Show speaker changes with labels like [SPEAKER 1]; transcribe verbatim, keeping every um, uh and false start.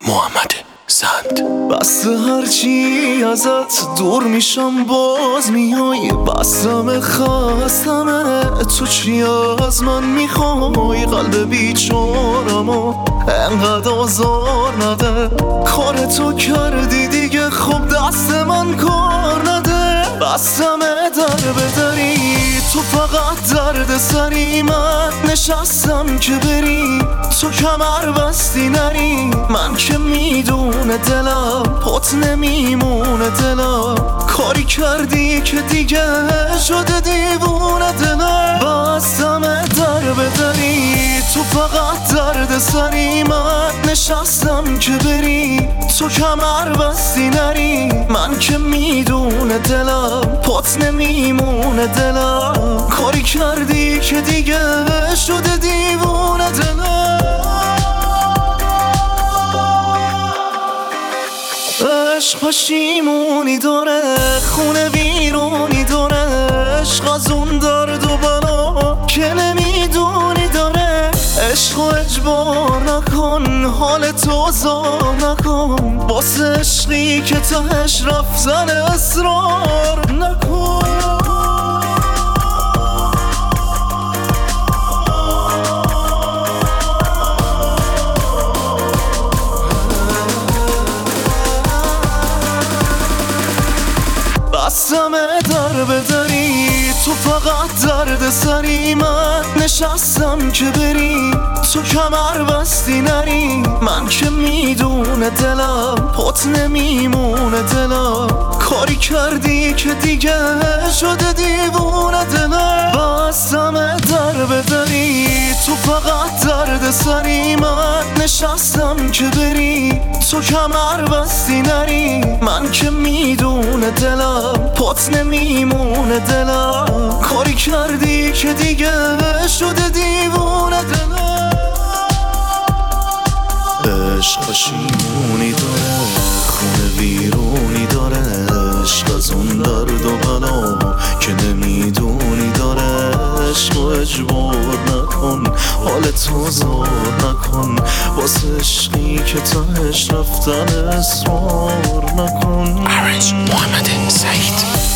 [SPEAKER 1] محمد سند.
[SPEAKER 2] بس هرچی ازت دور میشم باز میای، بسم خواستم تو چی از من میخوای؟ قلب بیچارمو انقدر آزار نده، کار تو کردی دیگه خب دست من کار نده. بستم در بدری تو فقط درد سری، من نشستم که بری تو کمر بستی نری. من که میدونه دلم پات نمیمونه دلم، کاری کردی که دیگه شده دیوونه دلم. بستم در بدری تو فقط درد سری، من نشستم که بری تو کمر بستی نری. من که میدونه دلم پات نمیمونه دلم، کاری کردی که دیگه شده دیوونه دلم. عشق پشیمونی داره، خونه بیرونی داره، عشق از اون درد و بلا که نمیدونی داره. عشق و اجبار نکن، حال تو زار نکن، واسه عشقی که تهش رفتن اصرار نکن. بستم در بدری تو فقط درد سری، من نشستم که بری تو کمر بستی نری. من که میدونه دلم پات نمیمونه دلم، کاری کردی که دیگه شده دیوونه دلم. بستم در بدری تو فقط درد سری، من نشستم که بری تو کمر بستی نری. من که میدونه دلم پات نمیمونه دلم، کاری کردی که دیگه شده دیوونه دلم. عشق پشیمونی داره، خونه ویرونی داره، عشق از اون درد و بلا که نمیدونی داره. عشق و اجبار نکن، حال تو زار نکن، واسه عشقی که تهش رفتن اصرار نکن.
[SPEAKER 1] محمد سعید.